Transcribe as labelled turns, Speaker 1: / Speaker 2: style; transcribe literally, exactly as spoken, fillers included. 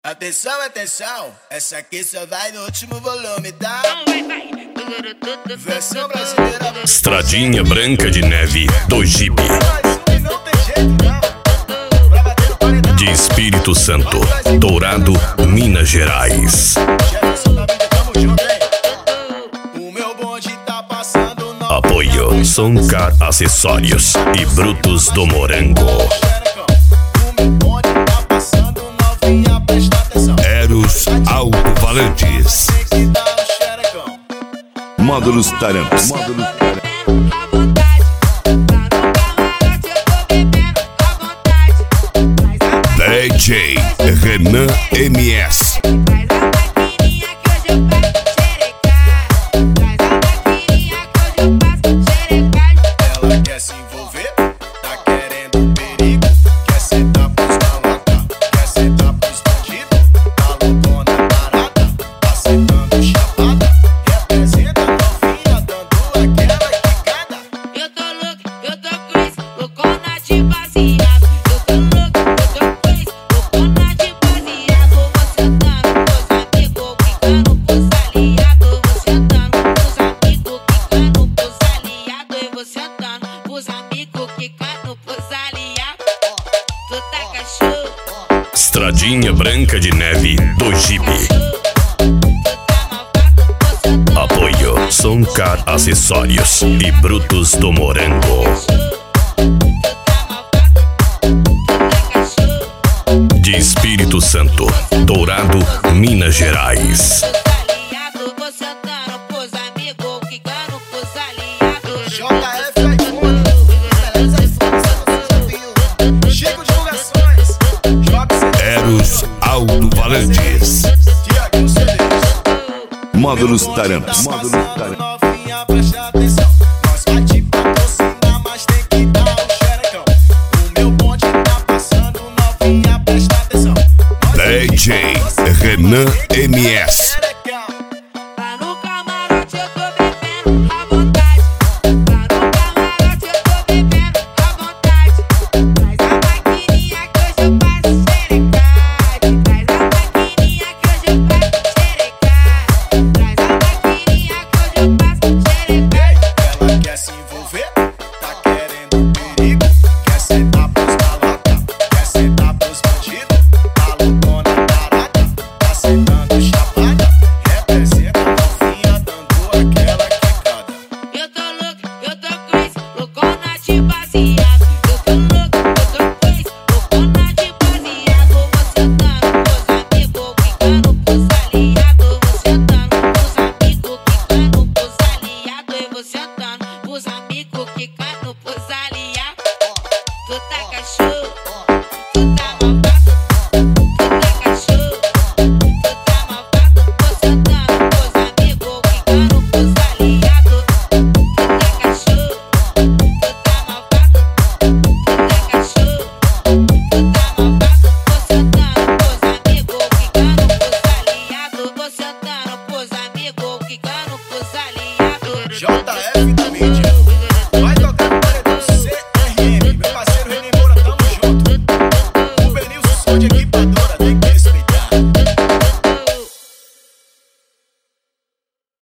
Speaker 1: Atenção, atenção, essa aqui só vai no último volume, tá? Versão brasileira.
Speaker 2: Estradinha Branca de Neve do Jeep.
Speaker 1: Não tem jeito não. Pra bater no paredão.
Speaker 2: De Espírito Santo, Dourado, Minas Gerais.
Speaker 1: Jefferson da vida, tamo junto, hein? O meu bonde tá passando no...
Speaker 2: Apoio Soncar Acessórios e Brutos do Morango.
Speaker 1: O meu bonde tá passando novinha, presta atenção.
Speaker 2: Eros Alto-Falantes.
Speaker 1: Tem que dar um xerecão.
Speaker 3: Módulos Tarampas. Módulos Tarampas.
Speaker 2: D J Renan M S.
Speaker 1: Ela quer se envolver, tá querendo perigo. Quer sentar pros malacá, quer sentar pros bandidos. Tá loucona barata, tá sentando chapada. Representa novinha, dando aquela quicada.
Speaker 4: Eu tô louco, eu tô crazy, loucona de baseado. Eu tô louco, eu tô crazy, loucona de baseado. Vou sentando pros amigos, quicando pros aliados. Vou sentando pros amigos, quicando pros aliados. Eu vou sentando pros amigos, quicando pros aliados. Tu tá cachorro,
Speaker 2: Estradinha Branca de Neve do Jeep.
Speaker 4: tu tá malvado, vou sentando.
Speaker 2: Apoio Soncar Acessórios e Brutos do Morango. De Espírito Santo, Dourado, Minas Gerais.
Speaker 1: J F iPhone, beleza iPhone, você já viu? Chico Divulgações, Job
Speaker 2: Eros Alto-Falantes.
Speaker 1: Tiaguinho C Ds.
Speaker 3: Módulos Tarampas. Módulos
Speaker 1: Passando
Speaker 3: Tarampas.
Speaker 1: novinha, presta atenção. Nós vai te patrocinar, mas tem que dar um xerecão. O meu bonde tá passando novinha, presta atenção. Nós
Speaker 2: D J Renan M S.